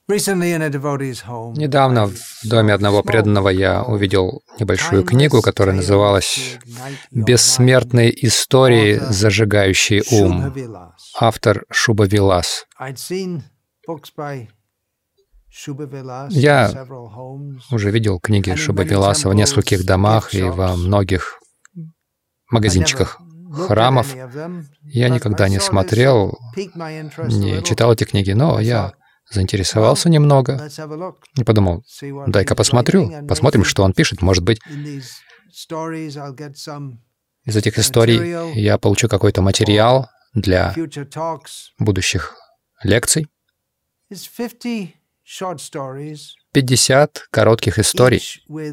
Недавно в доме одного преданного я увидел небольшую книгу, которая называлась «Бессмертные истории, зажигающие ум». Автор Шубха Вилас. Я уже видел книги Шубха Виласа в нескольких домах и во многих магазинчиках храмов. Я никогда не смотрел, не читал эти книги, но я заинтересовался немного и подумал, дай-ка посмотрим, что он пишет. Может быть, из этих историй я получу какой-то материал для будущих лекций. 50 коротких историй.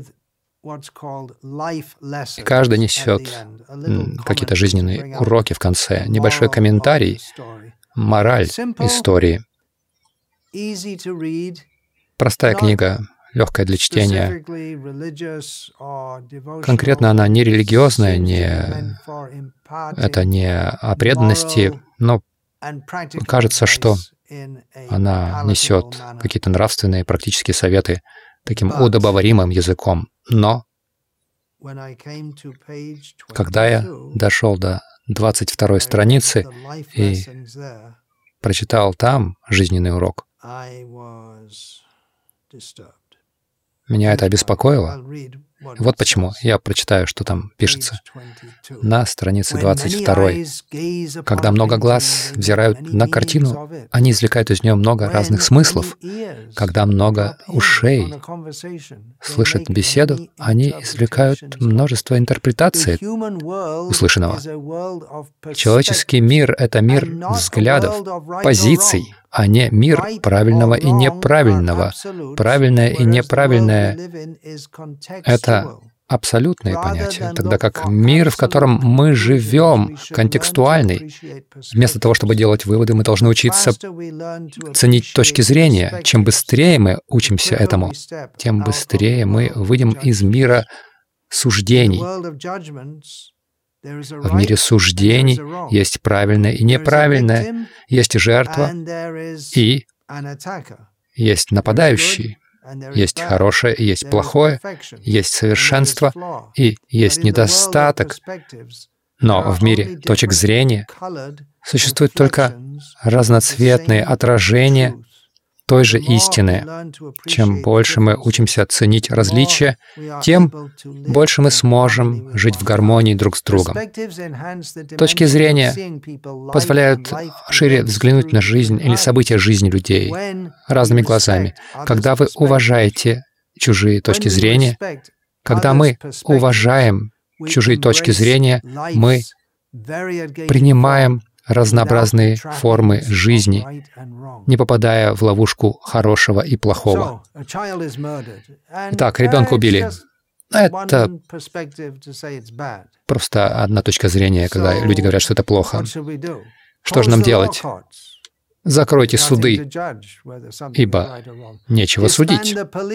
И каждый несет какие-то жизненные уроки в конце, небольшой комментарий, мораль истории. Простая книга, легкая для чтения. Конкретно она не религиозная, это не о преданности, но кажется, что она несет какие-то нравственные практические советы таким удобоваримым языком. Но когда я дошел до 22 страницы и прочитал там жизненный урок, меня это обеспокоило. Вот почему. Я прочитаю, что там пишется. На странице 22. Когда много глаз взирают на картину, они извлекают из нее много разных смыслов. Когда много ушей слышат беседу, они извлекают множество интерпретаций услышанного. Человеческий мир — это мир взглядов, позиций, а не мир правильного и неправильного. Правильное и неправильное — это абсолютные понятия, тогда как мир, в котором мы живем, контекстуальный. Вместо того, чтобы делать выводы, мы должны учиться ценить точки зрения. Чем быстрее мы учимся этому, тем быстрее мы выйдем из мира суждений. В мире суждений есть правильное и неправильное, есть жертва и есть нападающий, есть хорошее и есть плохое, есть совершенство и есть недостаток. Но в мире точек зрения существуют только разноцветные отражения той же истины. Чем больше мы учимся ценить различия, тем больше мы сможем жить в гармонии друг с другом. Точки зрения позволяют шире взглянуть на жизнь или события жизни людей разными глазами. Когда вы уважаете чужие точки зрения, когда мы уважаем чужие точки зрения, мы принимаем разнообразные формы жизни, не попадая в ловушку хорошего и плохого. Итак, ребенка убили. Это просто одна точка зрения, когда люди говорят, что это плохо. Что же нам делать? Закройте суды, ибо нечего судить.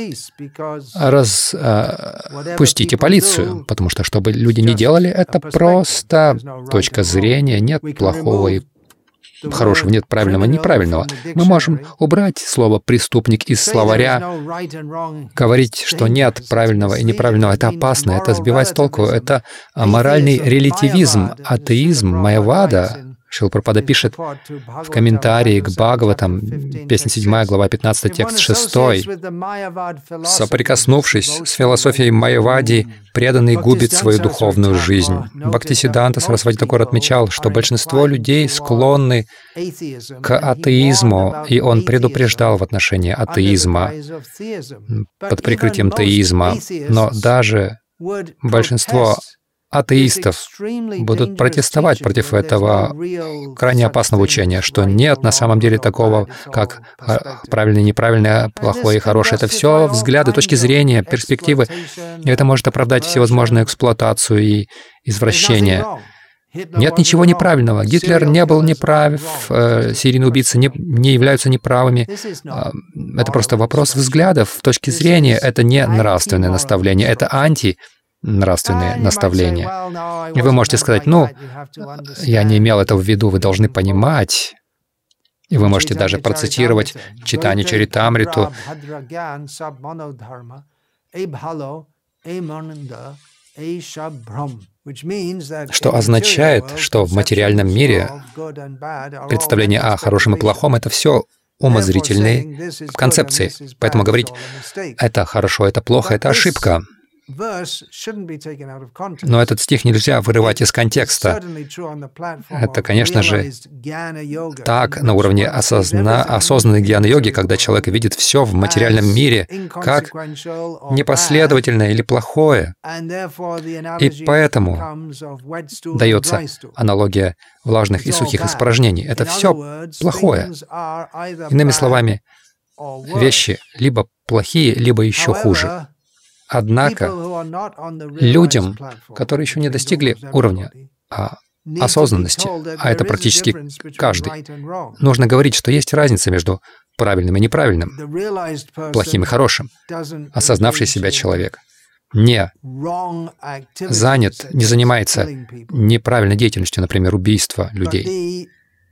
Пустите полицию, потому что, что бы люди ни делали, это просто точка зрения, нет плохого и хорошего, нет правильного и неправильного. Мы можем убрать слово «преступник» из словаря, говорить, что нет правильного и неправильного. Это опасно, это сбивает с толку, это моральный релятивизм, атеизм, майявада. Шрила Прабхупада пишет в комментарии к Бхагаватам, песня 7, глава 15, текст 6. «Соприкоснувшись с философией майявади, преданный губит свою духовную жизнь». Бхактисиддханта Сарасвати Такур отмечал, что большинство людей склонны к атеизму, и он предупреждал в отношении атеизма под прикрытием теизма. Но даже большинство атеистов будут протестовать против этого крайне опасного учения, что нет на самом деле такого, как правильное и неправильное, плохое и хорошее. Это все взгляды, точки зрения, перспективы. И это может оправдать всевозможную эксплуатацию и извращение. Нет ничего неправильного. Гитлер не был неправ, серийные убийцы не являются неправыми. Это просто вопрос взглядов, точки зрения. Это не нравственное наставление, это нравственные наставления. И вы можете сказать, я не имел этого в виду, вы должны понимать. И вы можете даже процитировать Чайтанья Чаритамриту, что означает, что в материальном мире представление о хорошем и плохом — это все умозрительные концепции. Поэтому говорить «это хорошо, это плохо» — это ошибка. Но этот стих нельзя вырывать из контекста. Это, конечно же, так на уровне осознанной гьяна-йоги, когда человек видит все в материальном мире как непоследовательное или плохое. И поэтому дается аналогия влажных и сухих испражнений. Это все плохое. Иными словами, вещи либо плохие, либо еще хуже. Однако людям, которые еще не достигли уровня осознанности, а это практически каждый, нужно говорить, что есть разница между правильным и неправильным, плохим и хорошим. Осознавший себя человек не занимается неправильной деятельностью, например, убийства людей.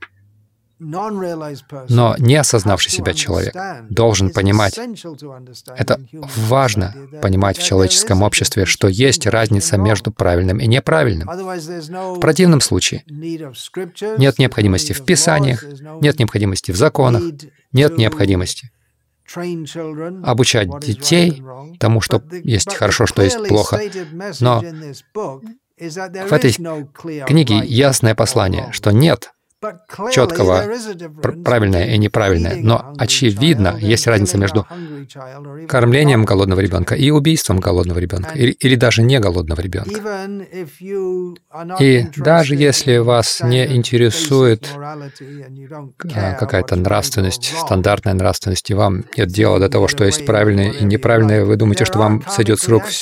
Но не осознавший себя человек должен понимать, это важно понимать в человеческом обществе, что есть разница между правильным и неправильным. В противном случае нет необходимости в Писаниях, нет необходимости в законах, нет необходимости обучать детей тому, что есть хорошо, что есть плохо. Но в этой книге ясное послание, что нет четкого правильное и неправильное, но очевидно, есть разница между кормлением голодного ребенка и убийством голодного ребенка, или даже не голодного ребенка. И даже если вас не интересует какая-то нравственность, стандартная нравственность, и вам нет дела до того, что есть правильное и неправильное, вы думаете, что вам сойдет с рук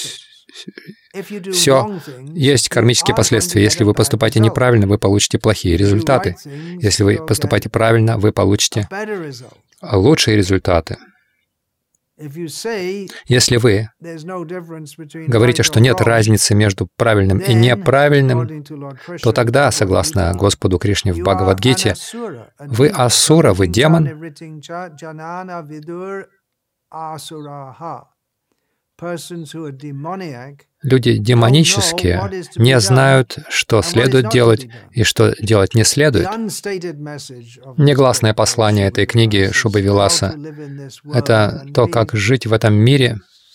все, есть кармические последствия. Если вы поступаете неправильно, вы получите плохие результаты. Если вы поступаете правильно, вы получите лучшие результаты. Если вы говорите, что нет разницы между правильным и неправильным, то тогда, согласно Господу Кришне в Бхагавад-гите, вы асура, вы демон. Люди демонические не знают, что следует делать и что делать не следует. Негласное послание этой книги Шубха Виласа — это то, как жить в этом мире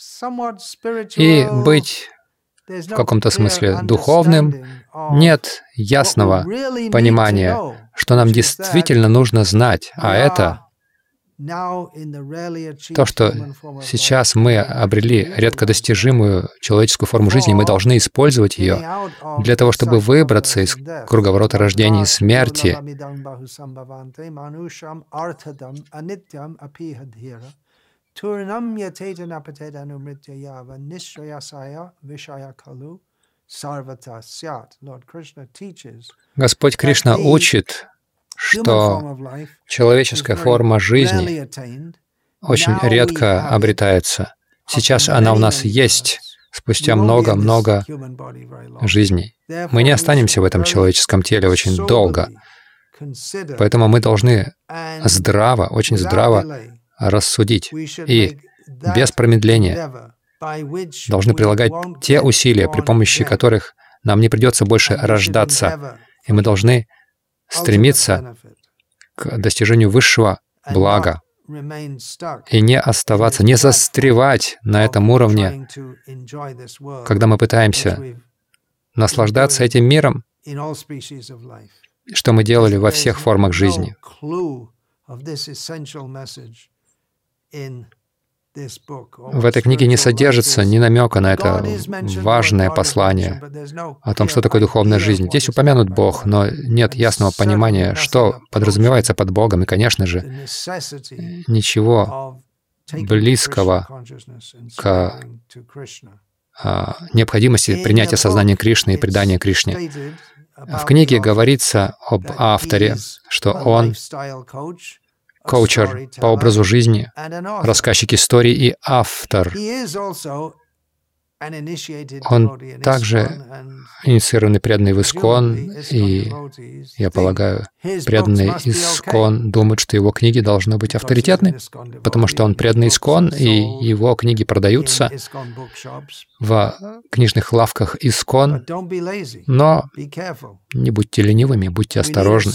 и быть в каком-то смысле духовным. Нет ясного понимания, что нам действительно нужно знать, а это то, что сейчас мы обрели редкодостижимую человеческую форму жизни, мы должны использовать ее для того, чтобы выбраться из круговорота рождения и смерти. Господь Кришна учит, что человеческая форма жизни очень редко обретается. Сейчас она у нас есть, спустя много-много жизней. Мы не останемся в этом человеческом теле очень долго. Поэтому мы должны здраво, очень здраво рассудить и без промедления должны прилагать те усилия, при помощи которых нам не придется больше рождаться, и мы должны стремиться к достижению высшего блага и не оставаться, не застревать на этом уровне, когда мы пытаемся наслаждаться этим миром, что мы делали во всех формах жизни. В этой книге не содержится ни намека на это важное послание о том, что такое духовная жизнь. Здесь упомянут Бог, но нет ясного понимания, что подразумевается под Богом, и, конечно же, ничего близкого к необходимости принятия сознания Кришны и предания Кришне. В книге говорится об авторе, что он коучер по образу жизни, рассказчик историй и автор. Он также инициированный преданный в ИСККОН, и, я полагаю, преданные ИСККОН думают, что его книги должны быть авторитетны, потому что он преданный ИСККОН, и его книги продаются в книжных лавках ИСККОН. Но не будьте ленивыми, будьте осторожны.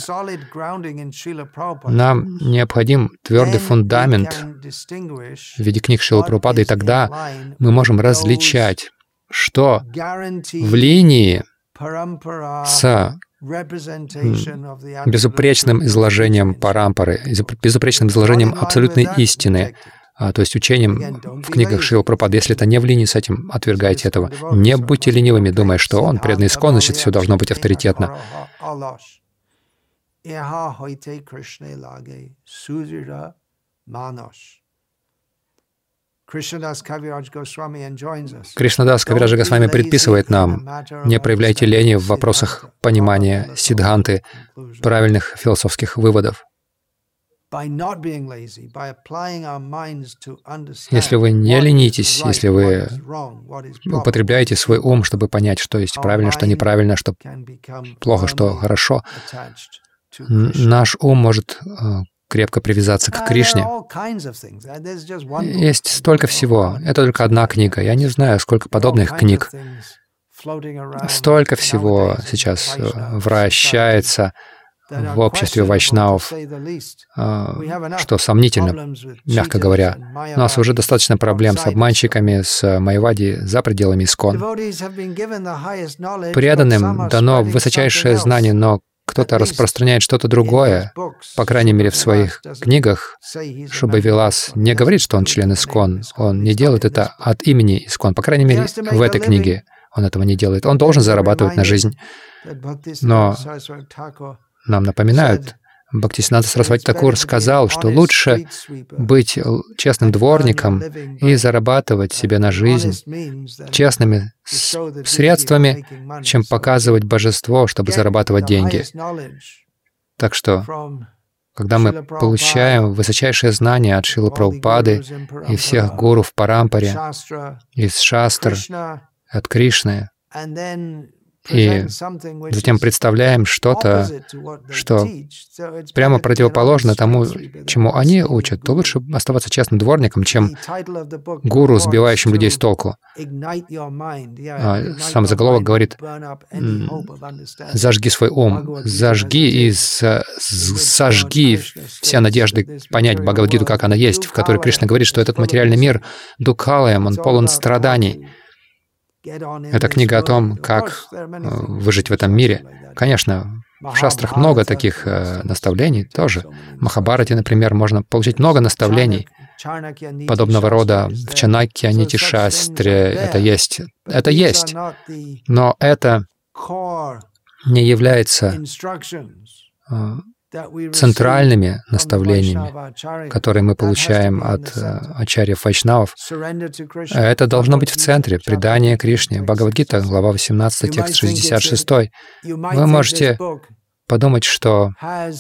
Нам необходим твердый фундамент в виде книг Шрилы Прабхупады, и тогда мы можем различать, что в линии с безупречным изложением парампары, безупречным изложением абсолютной истины, то есть учением в книгах Шрилы Прабхупады. Если это не в линии с этим, отвергайте этого. Не будьте ленивыми, думая, что он преданный ИСККОН, значит, все должно быть авторитетно. Кришнадас Кавирадж Госвами предписывает нам: не проявляйте лени в вопросах понимания сиддханты, правильных философских выводов. Если вы не ленитесь, если вы употребляете свой ум, чтобы понять, что есть правильно, что неправильно, что плохо, что хорошо, наш ум может крепко привязаться к Кришне. Есть столько всего. Это только одна книга. Я не знаю, сколько подобных книг. Столько всего сейчас вращается в обществе вайшнавов, что сомнительно, мягко говоря. У нас уже достаточно проблем с обманщиками, с майявади за пределами ИСККОН. Преданным дано высочайшее знание, но кто-то распространяет что-то другое, по крайней мере, в своих книгах. Шубха Вилас не говорит, что он член ИСККОН. Он не делает это от имени ИСККОН. По крайней мере, в этой книге он этого не делает. Он должен зарабатывать на жизнь. Но нам напоминают, Бхактисиданта Сарасвати Такур сказал, что лучше быть честным дворником и зарабатывать себе на жизнь честными средствами, чем показывать божество, чтобы зарабатывать деньги. Так что, когда мы получаем высочайшее знание от Шрилы Прабхупады и всех гуру в парампаре, из шастр, от Кришны, и затем представляем что-то, что прямо противоположно тому, чему они учат, то лучше оставаться честным дворником, чем гуру, сбивающим людей с толку. Сам заголовок говорит: «Зажги свой ум, зажги и сожги все надежды понять Бхагавад-гиту, как она есть», в которой Кришна говорит, что этот материальный мир дукхалаям, он полон страданий. Это книга о том, как выжить в этом мире. Конечно, в шастрах много таких наставлений тоже. В Махабхарате, например, можно получить много наставлений подобного рода. В Чанакья Нити Шастре это есть. Это есть. Но это не является центральными наставлениями, которые мы получаем от ачарьев вайшнавов. Это должно быть в центре, предание Кришне. Бхагавад-гита, глава 18, текст 66. Вы можете подумать, что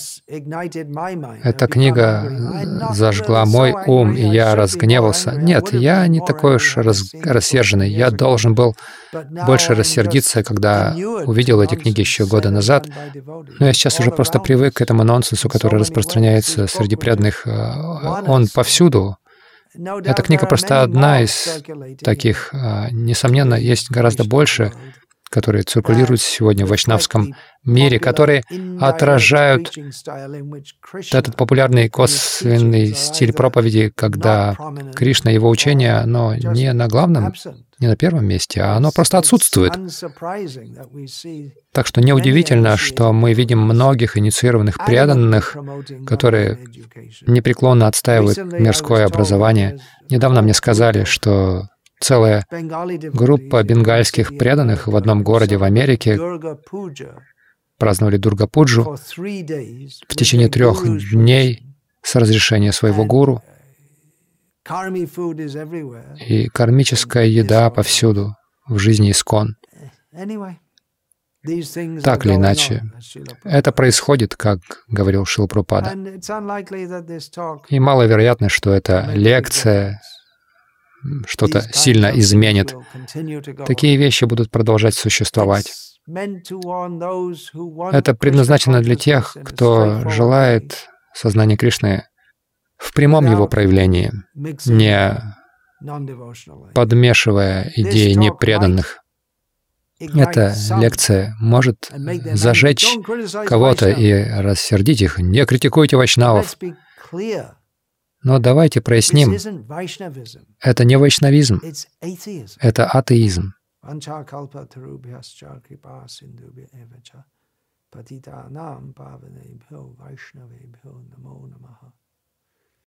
эта книга зажгла мой ум, и я разгневался. Нет, я не такой уж рассерженный. Я должен был больше рассердиться, когда увидел эти книги еще года назад. Но я сейчас уже просто привык к этому нонсенсу, который распространяется среди преданных. Он повсюду. Эта книга просто одна из таких. Несомненно, есть гораздо больше, которые циркулируют сегодня в вайшнавском мире, которые отражают этот популярный косвенный стиль проповеди, когда Кришна, его учение, оно не на главном, не на первом месте, а оно просто отсутствует. Так что неудивительно, что мы видим многих инициированных преданных, которые непреклонно отстаивают мирское образование. Недавно мне сказали, что целая группа бенгальских преданных в одном городе в Америке праздновали Дурга-пуджу в течение 3 дней с разрешения своего гуру. И кармическая еда повсюду в жизни ИСККОН. Так или иначе, это происходит, как говорил Шрила Прабхупада. И маловероятно, что эта лекция что-то сильно изменит. Такие вещи будут продолжать существовать. Это предназначено для тех, кто желает сознания Кришны в прямом его проявлении, не подмешивая идеи непреданных. Эта лекция может зажечь кого-то и рассердить их. Не критикуйте вайшнавов. Но давайте проясним, это не вайшнавизм, это атеизм.